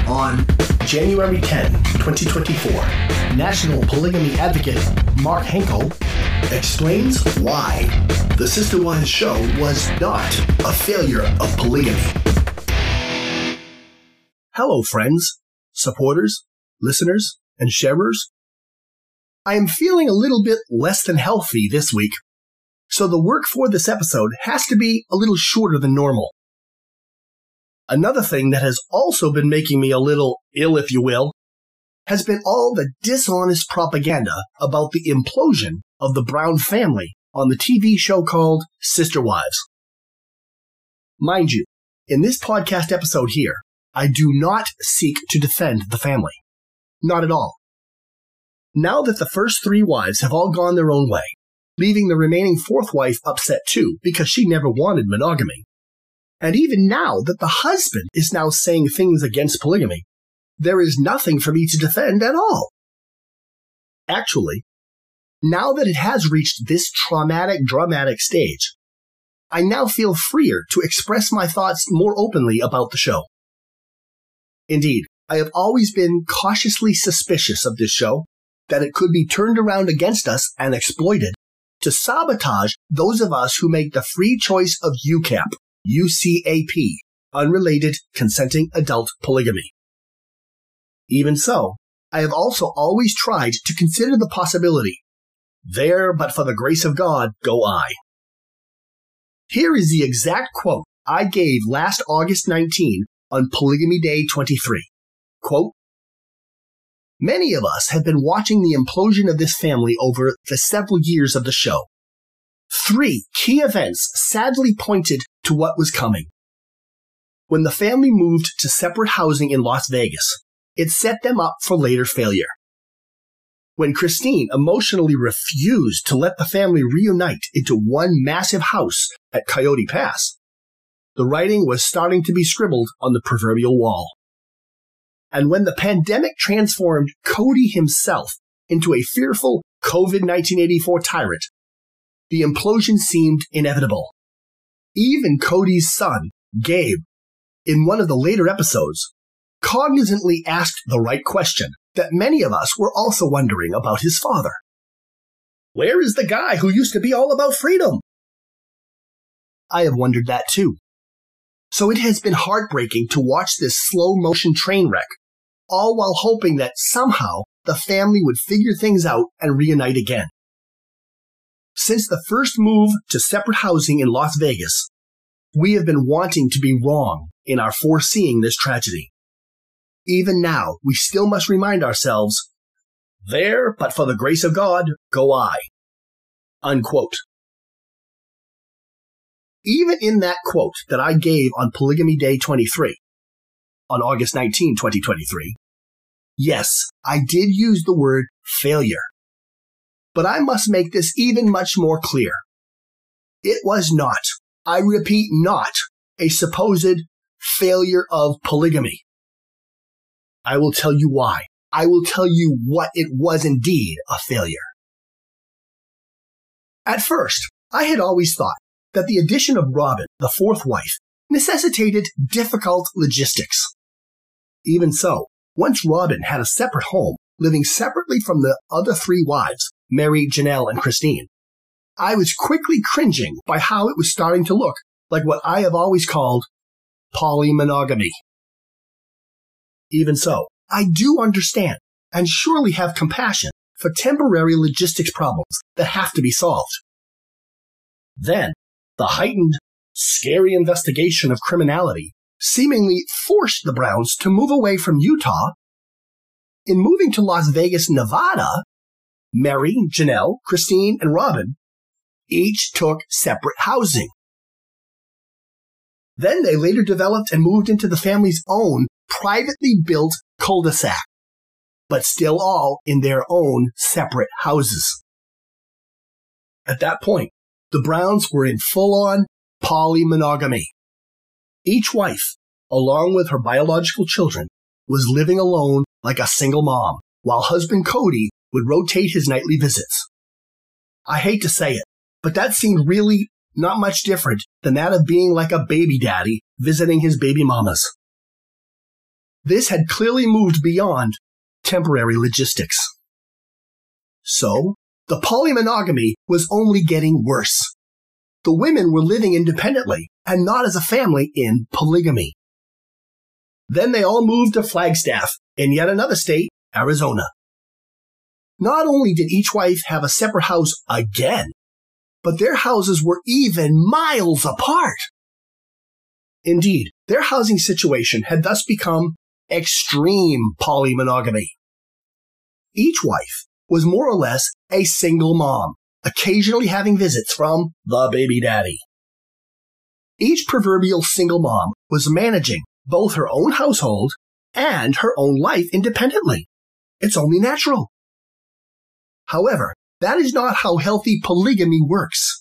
On January 10, 2024, National Polygamy Advocate Mark Henkel explains why the Sister Wives show was not a failure of polygamy. Hello, friends, supporters, listeners, and sharers. I am feeling a little bit less than healthy this week, so the work for this episode has to be a little shorter than normal. Another thing that has also been making me a little ill, if you will, has been all the dishonest propaganda about the implosion of the Brown family on the TV show called Sister Wives. Mind you, in this podcast episode here, I do not seek to defend the family. Not at all. Now that the first three wives have all gone their own way, leaving the remaining fourth wife upset too because she never wanted monogamy, and even now that the husband is now saying things against polygamy, there is nothing for me to defend at all. Actually, now that it has reached this dramatic stage, I now feel freer to express my thoughts more openly about the show. Indeed, I have always been cautiously suspicious of this show, that it could be turned around against us and exploited to sabotage those of us who make the free choice of UCAP, UCAP, unrelated consenting adult polygamy. Even so, I have also always tried to consider the possibility, there but for the grace of God go I. Here is the exact quote I gave last August 19 on Polygamy Day 23. Quote, "Many of us have been watching the implosion of this family over the several years of the show. 3 key events sadly pointed to what was coming. When the family moved to separate housing in Las Vegas, it set them up for later failure. When Christine emotionally refused to let the family reunite into one massive house at Coyote Pass, the writing was starting to be scribbled on the proverbial wall. And when the pandemic transformed Cody himself into a fearful COVID-1984 tyrant, the implosion seemed inevitable. Even Cody's son, Gabe, in one of the later episodes, cognizantly asked the right question that many of us were also wondering about his father. Where is the guy who used to be all about freedom? I have wondered that too. So it has been heartbreaking to watch this slow-motion train wreck, all while hoping that somehow the family would figure things out and reunite again. Since the first move to separate housing in Las Vegas, we have been wanting to be wrong in our foreseeing this tragedy. Even now, we still must remind ourselves, there but for the grace of God go I. Unquote. Even in that quote that I gave on Polygamy Day 23, on August 19, 2023, yes, I did use the word failure. But I must make this even much more clear. It was not, I repeat not, a supposed failure of polygamy. I will tell you why. I will tell you what it was indeed a failure. At first, I had always thought that the addition of Robin, the fourth wife, necessitated difficult logistics. Even so, once Robin had a separate home, living separately from the other 3 wives, Mary, Janelle, and Christine, I was quickly cringing by how it was starting to look like what I have always called polymonogamy. Even so, I do understand and surely have compassion for temporary logistics problems that have to be solved. Then, the heightened, scary investigation of criminality seemingly forced the Browns to move away from Utah. In moving to Las Vegas, Nevada, Mary, Janelle, Christine, and Robin each took separate housing. Then they later developed and moved into the family's own privately built cul-de-sac, but still all in their own separate houses. At that point, the Browns were in full-on polymonogamy. Each wife, along with her biological children, was living alone like a single mom, while husband Cody would rotate his nightly visits. I hate to say it, but that seemed really not much different than that of being like a baby daddy visiting his baby mamas. this had clearly moved beyond temporary logistics. So, the polymonogamy was only getting worse. The women were living independently and not as a family in polygamy. Then they all moved to Flagstaff, in yet another state, Arizona. Not only did each wife have a separate house again, but their houses were even miles apart. Indeed, their housing situation had thus become extreme polymonogamy. Each wife was more or less a single mom, occasionally having visits from the baby daddy. Each proverbial single mom was managing both her own household and her own life independently. It's only natural. However, that is not how healthy polygamy works.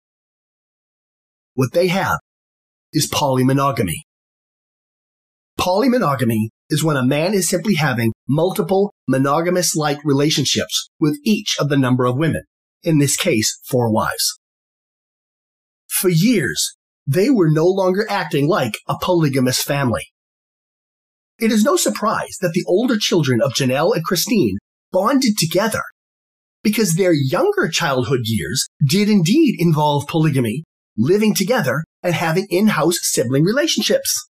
What they have is polymonogamy. Polymonogamy is when a man is simply having multiple monogamous-like relationships with each of the number of women, in this case, 4 wives. For years, they were no longer acting like a polygamous family. It is no surprise that the older children of Janelle and Christine bonded together because their younger childhood years did indeed involve polygamy, living together, and having in-house sibling relationships.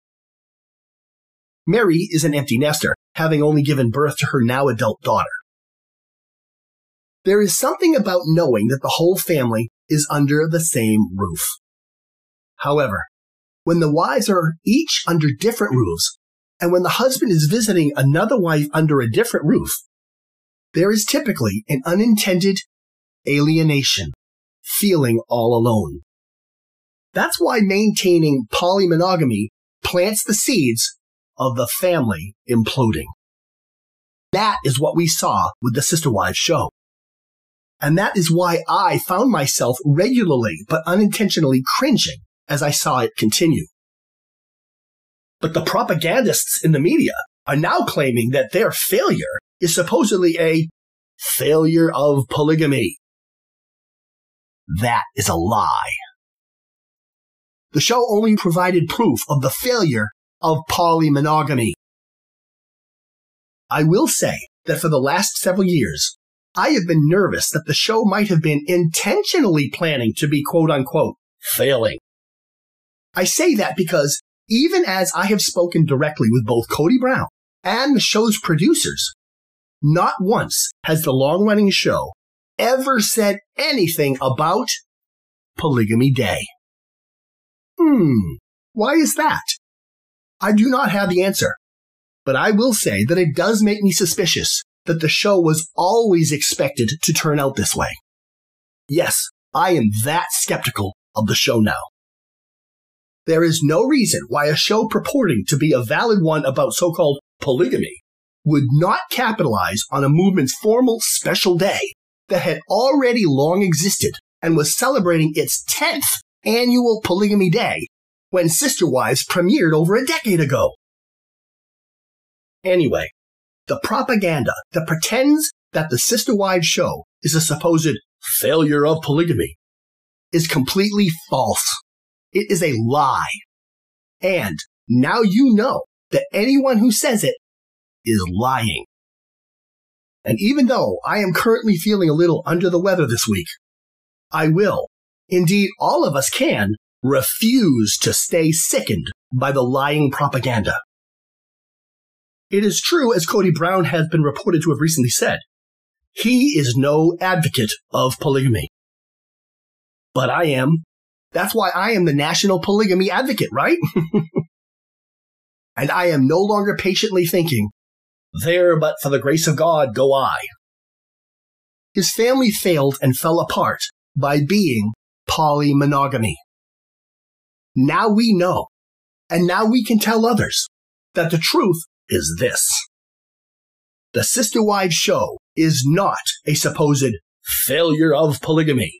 Mary is an empty nester, having only given birth to her now adult daughter. There is something about knowing that the whole family is under the same roof. However, when the wives are each under different roofs, and when the husband is visiting another wife under a different roof, there is typically an unintended alienation, feeling all alone. That's why maintaining polymonogamy plants the seeds of the family imploding. That is what we saw with the Sister Wives show. And that is why I found myself regularly but unintentionally cringing as I saw it continue. But the propagandists in the media are now claiming that their failure is supposedly a failure of polygamy. That is a lie. The show only provided proof of the failure of polymonogamy. I will say that for the last several years, I have been nervous that the show might have been intentionally planning to be quote-unquote failing. I say that because even as I have spoken directly with both Cody Brown and the show's producers, not once has the long-running show ever said anything about Polygamy Day. Why is that? I do not have the answer, but I will say that it does make me suspicious that the show was always expected to turn out this way. Yes, I am that skeptical of the show now. There is no reason why a show purporting to be a valid one about so-called polygamy would not capitalize on a movement's formal special day that had already long existed and was celebrating its 10th annual Polygamy Day when Sister Wives premiered over a decade ago. Anyway, the propaganda that pretends that the Sister Wives show is a supposed failure of polygamy is completely false. It is a lie. And now you know that anyone who says it is lying. And even though I am currently feeling a little under the weather this week, I will, indeed all of us can, refuse to stay sickened by the lying propaganda. It is true, as Cody Brown has been reported to have recently said, he is no advocate of polygamy. But I am. That's why I am the national polygamy advocate, right? And I am no longer patiently thinking, there but for the grace of God go I. His family failed and fell apart by being polymonogamy. Now we know, and now we can tell others, that the truth is this. The Sister Wives show is not a supposed failure of polygamy.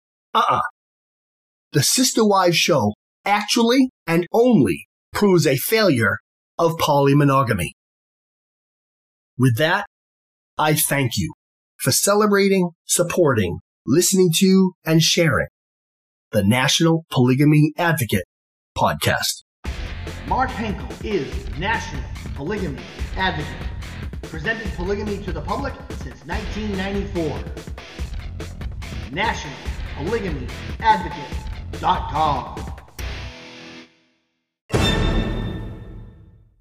The Sister Wives show actually and only proves a failure of polymonogamy. With that, I thank you for celebrating, supporting, listening to, and sharing the National Polygamy Advocate podcast. Mark Henkel is National Polygamy Advocate, presenting polygamy to the public since 1994. NationalPolygamyAdvocate.com